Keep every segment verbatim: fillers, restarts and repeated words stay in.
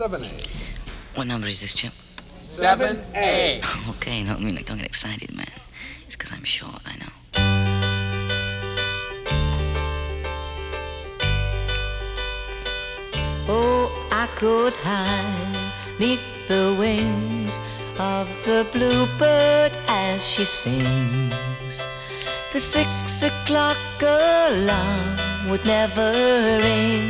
seven A. What number is this, Chip? seven A. Okay, no, I mean, like, don't get excited, man. It's because I'm short, I know. Oh, I could hide neath the wings of the bluebird as she sings. The six o'clock alarm would never ring,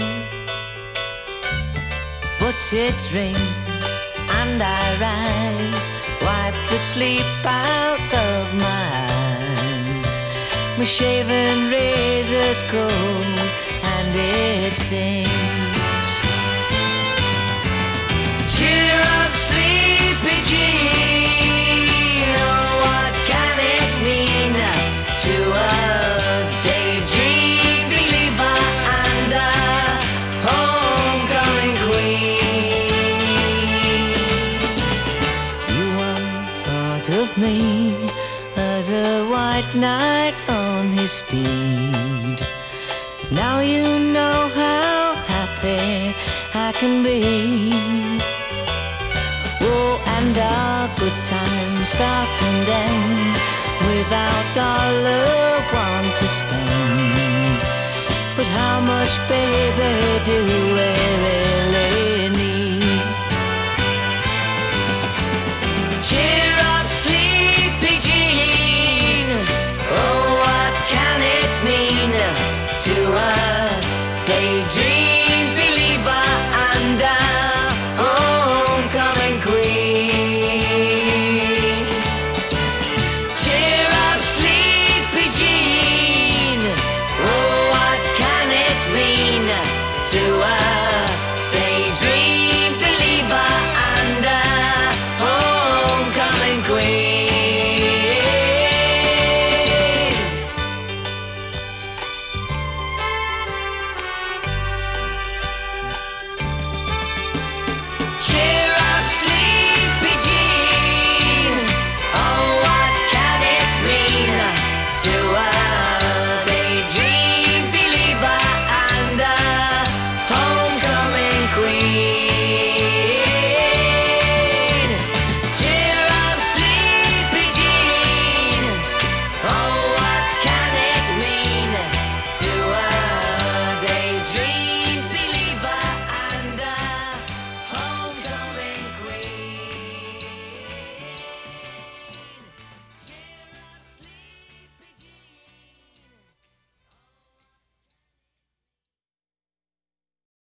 but it rings and I rise, wipe the sleep out of my eyes. My shaven razor's cold and it stings. Cheer up, sleepy Jean. Oh, what can it mean to a daydream believer and a homecoming queen? You once thought of me as a white knight on his steed. Now you know how happy I can be. Oh, and our good time starts and ends without dollar one to spend. But how much, baby, do we really need? Cheer up, sleepy Jean. Oh, what can it mean to a daydream believer and a homecoming queen? Cheer up, sleepy Jean. Oh, what can it mean to a daydream believer and a homecoming queen? Cheer up, sleepy Jean. Oh, what can it mean to a daydream believer and a homecoming queen?